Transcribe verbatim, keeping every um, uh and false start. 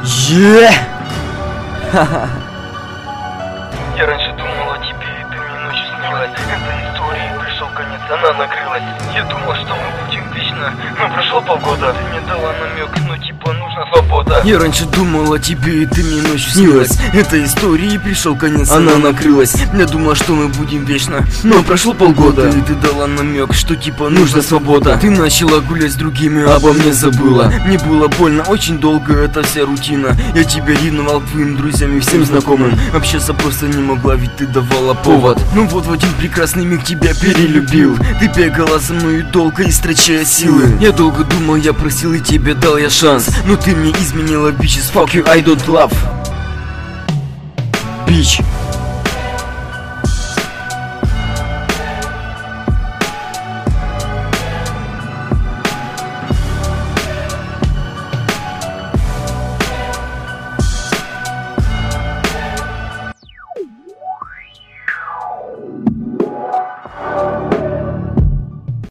Е! Ха-ха. Я раньше думал о тебе, и ты мне ночью снилась. Этой истории пришел конец, она накрылась. Я думал, что мы будем вечно, но прошло полгода. Ты мне дала намек, ну типа нужна свобода. Я раньше думал о тебе, и ты мне ночью снилась. Этой истории пришел конец, она накрылась. Я думала, что мы будем вечно, но прошло полгода. И ты дала намек, что типа нужна свобода. Ты начала гулять с другими, обо мне забыла. Мне было больно, очень долго эта вся рутина. Я тебя ревновал к твоим друзьям и всем знакомым. Общаться просто не могла, ведь ты давала повод. Ну вот в один прекрасный миг тебя перелюбил. Ты бегала за мной долго, истрачая силы. Я долго думал, я просил и тебе дал я шанс. Но ты мне изменила, bitches, fuck you, I don't love. Bitch.